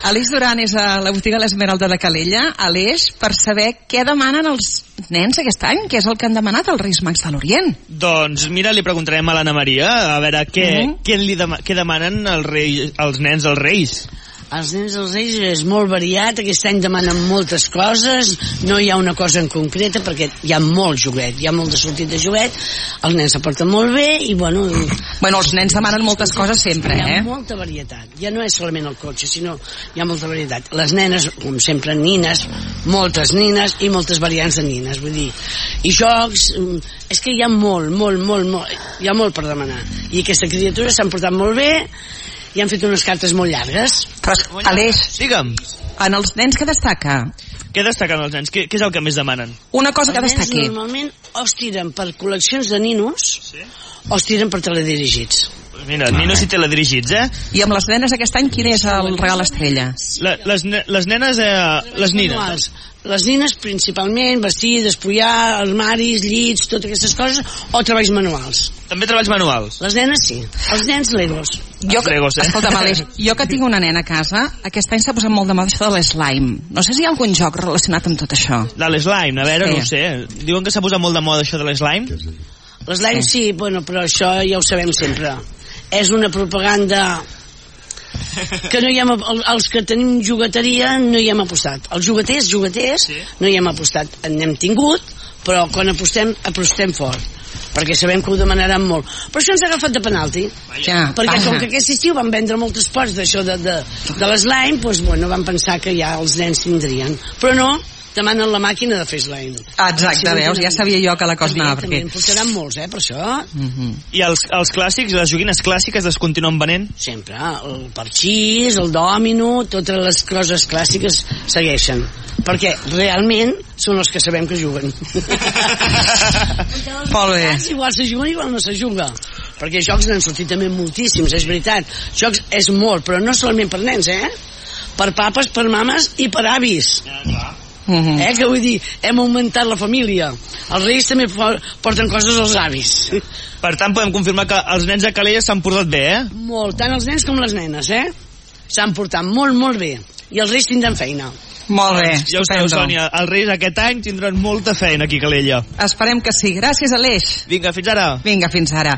Aleix Duran és a la botiga L'Esmeralda de Calella. Aleix, per saber què demanen els nens aquest any, què és el que han demanat els Reis Mags de l'Orient. Doncs mira, li preguntarem a l'Anna Maria a veure què demanen els nens als Reis. Els nens dels Reis és molt variat, aquest any demanen moltes coses, no hi ha una cosa en concreta perquè hi ha molt joguet, hi ha molt de sortit de joguet, els nens s'aporten molt bé i bueno... Bueno, els nens demanen moltes coses sempre, Hi ha molta varietat, ja no és solament el cotxe, sinó hi ha molta varietat. Les nenes, com sempre, nines, moltes nines i moltes variants de nines, vull dir, i jocs, és que hi ha molt, hi ha molt per demanar, i aquesta criatura s'han portat molt bé, i han fet unes cartes molt llargues. Però, Aleix, digue'm, en els nens què destaca? Què destaquen els nens? Què és el que més demanen? Una cosa que destaqui. Els nens normalment o es tiren per col·leccions de ninos, o es tiren per teledirigits. Mira, ninos i teledirigits, I amb les nenes aquest any quin és el regal estrella? Les nenes, les nines. Les nines principalment, vestides, pollar, armaris, llits, totes aquestes coses, o treballs manuals. També treballs manuals? Les nenes sí, els nens Legos. Escolta'm, Aleix, jo que tinc una nena a casa, aquest any s'ha posat molt de moda això de l'slime. No sé si hi ha algun joc relacionat amb tot això. De l'slime, a veure, no ho sé. Diuen que s'ha posat molt de moda això de l'slime? L'slime sí, bueno, però això ja ho sabem sempre. És una propaganda que no hi hem, els que tenim jugueteria no hi hem apostat. Els jugueters no hi hem apostat. N'hem tingut, però quan apostem fort, perquè sabem que ho demanaran molt. Però això ens ha agafat de penalti, perquè com que aquest estiu van vendre molts pots d'això de l'slime, doncs bueno, van pensar que ja els nens tindrien, però no, demanen la màquina de fer slime. Exacte, veus, ja sabia jo que la cosa anava per aquí. També en portaran molts, per això. I els clàssics, les joguines clàssiques les continuen venent? Sempre, el parxís, el dòmino, totes les coses clàssiques segueixen, perquè realment són els que sabem que juguen. Molt bé. Igual se juguen, igual no se juga, perquè jocs n'han sortit també moltíssims, és veritat. Jocs és molt, però no solament per nens, per papes, per mames i per avis. Que vull dir, hem augmentat la família. Els Reis també porten coses als avis. Per tant, podem confirmar que els nens de Calella s'han portat bé, Molt, tant els nens com les nenes, s'han portat molt, molt bé. I els Reis tindran feina. Molt bé, ja ho sabeu, Sònia, els Reis aquest any tindran molta feina aquí a Calella. Esperem que sí. Gràcies, Aleix. Vinga, fins ara. Vinga, fins ara.